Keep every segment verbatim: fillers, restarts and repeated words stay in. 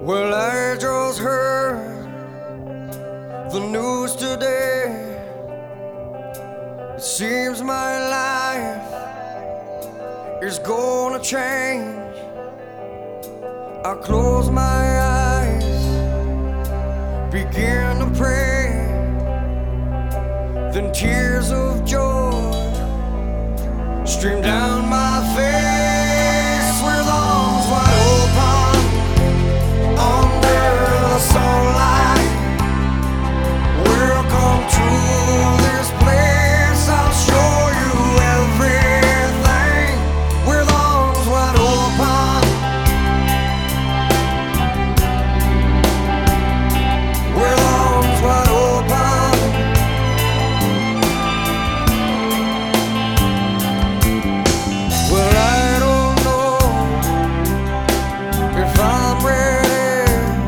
Well, I just heard the news today. It seems my life is gonna change. I close my eyes, begin to pray, then tears of joy stream down my face with arms wide open under the sunlight. Welcome to this place, I'll show you everything with arms wide open. With arms wide open. Well, I don't know if I'm ready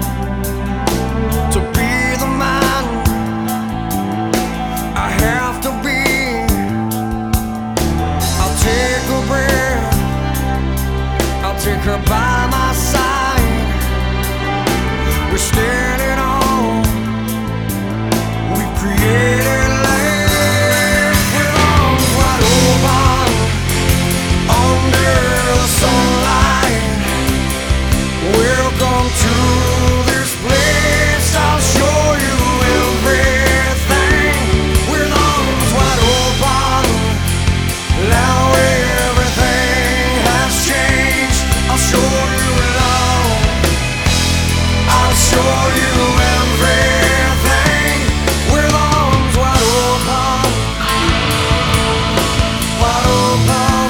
to be the man I have to be. I'll take a breath, I'll take her by my side. We're standing on, we've created life with arms wide open under the sunlight. Welcome to this place, I'll show you everything with arms wide open. Now everything has changed. I'll show you love, I'll show you everything with arms wide open. Wide open.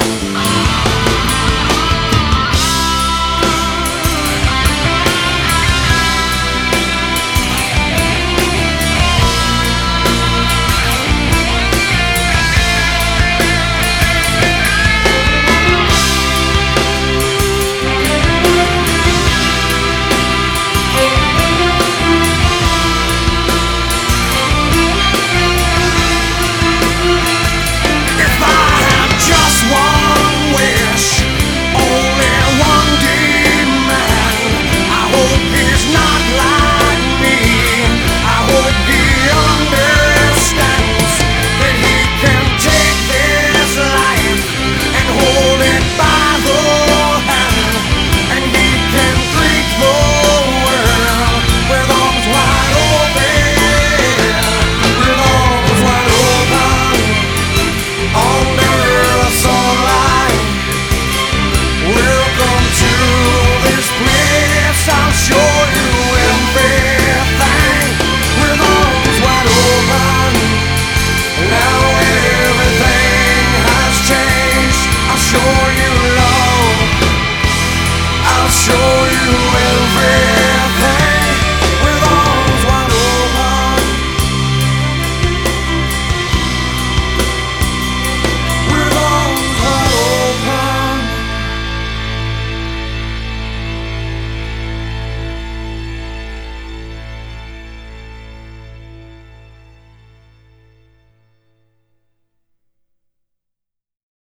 If I had just one wish, only one demand, I hope he's not like me. I hope he understands that he can take this life and hold it by the hand, and he can greet the world with arms wide open, with arms wide open under the sunlight. Welcome to this place, I'll show you everything with arms wide open. Now everything has changed. I'll show you love, I'll show you everything.